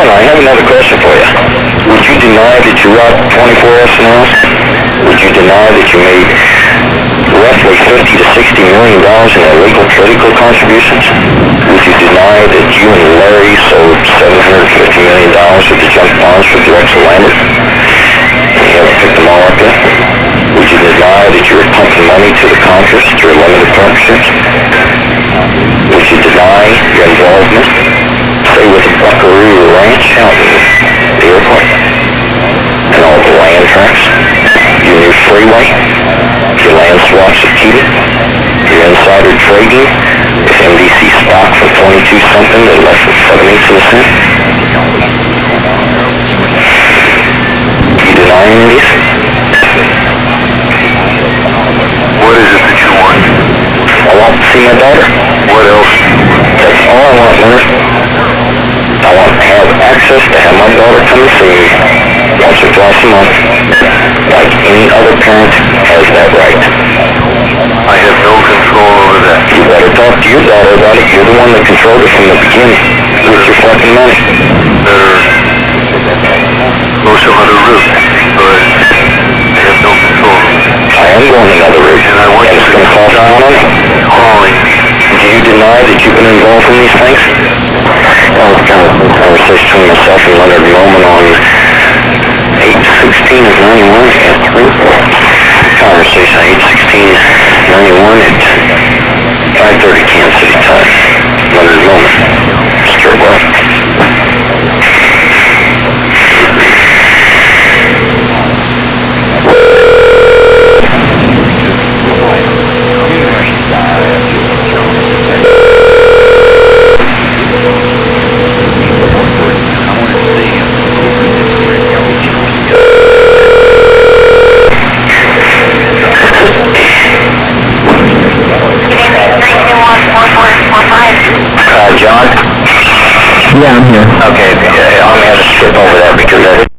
John, I have another question for you. Would you deny that you robbed 24 SNLs? Would you deny that you made roughly $50 to $60 million in illegal political contributions? Would you deny that you and Larry sold $750 million of the junk bonds for Drexel Lambert? And you ever picked them all up yet? Would you deny that you were pumping money to the Contras through limited partnerships? Would you deny your involvement, say, with the Buckaroo Ranch out in the airport? And all the land tracts? Your new freeway? Your land swaps at Keating? Your insider trading with MDC stock for 22-something that left with 7/8 of a cent? You deny any of these? What is it that you want? I want to see my daughter. What else do you want? That's all I want, Leonard. I want to have access to have my daughter come and see me once or twice a month, like any other parent has that right. I have no control over that. You better talk to your daughter about it. You're the one that controlled it from the beginning with your fucking money. Better go some other route, but I have no control over that. I am going another route, And I want and you it's to going to cost more money. calling me. Do you deny that you've been involved in these things? That was kind of a conversation between myself and Leonard Moman on 8/16 of 91 at 3. Conversation 8/16/91 at 5:30 Kansas City time. Leonard Moman. Sure was. John? Yeah, I'm here. Okay, I'm going to skip over that because